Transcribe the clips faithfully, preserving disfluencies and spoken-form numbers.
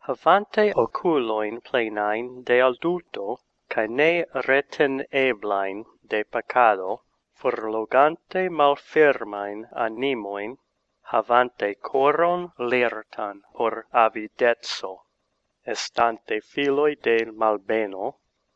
Havante oculoin plenain de adulto, cae ne reteneblain de peccado, forlogante malfirmain animoin, havante coron lirtan por avidezzo, estante filoi de malbeno,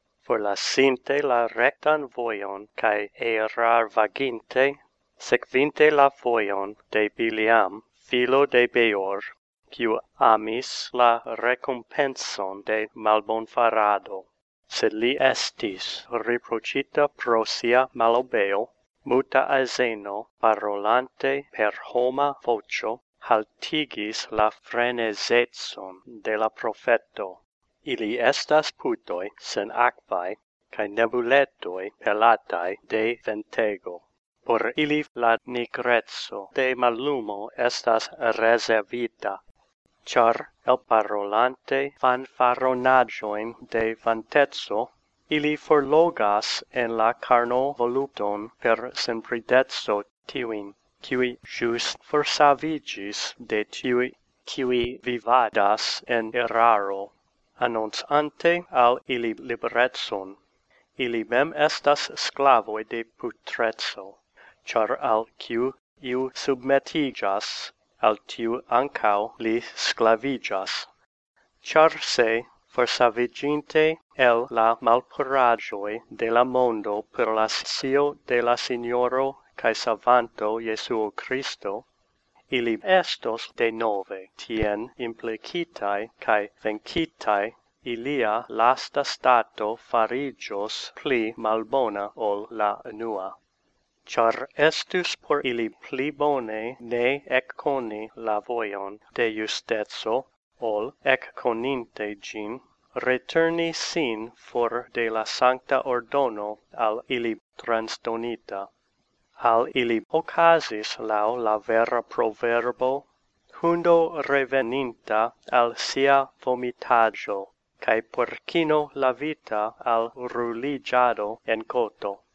forlasinte la rectan voion cae erar vaginte, sequinte la voion de Biliam, filo de Beor, quiu amis la recompenson de malbonfarado. Sed li estis reprocita pro sia malobeo, muta azeno, parolante per homa vocio, haltigis la frenesetson de la profeto. Ili estas putoi sen aquae, cae nebuletoi pelatai de ventego. Por ili la nigrezzo de mallumo estas reservita, char el parolante fanfaronagioin de vantezzo, ili forlogas en la carno volupton per sempridezzo tiuin, qui just forsavigis de tiui, qui vivadas en erraro, annonzante al ili liberetson. Ili mem estas sclavoi de putrezzo, char al quiu iu submetigas, al tiu ancau li sclavigas. Char se, forsaviginte el la malpuragioi de la mondo per la scio de la Signoro cae Savanto Jesuo Christo, ili estos de nove tien implicitae cae vencitae, ilia lasta stato farigios pli malbona ol la unua. Char estus por ili pli bone ne ecconi la voion de justezzo, ol ecconinte gin, returni sin for de la sancta ordono al ili transdonita. Al ili occasis lau la vera proverbo, hundo reveninta al sia vomitaggio, cae porcino la vita al ruligiado en coto.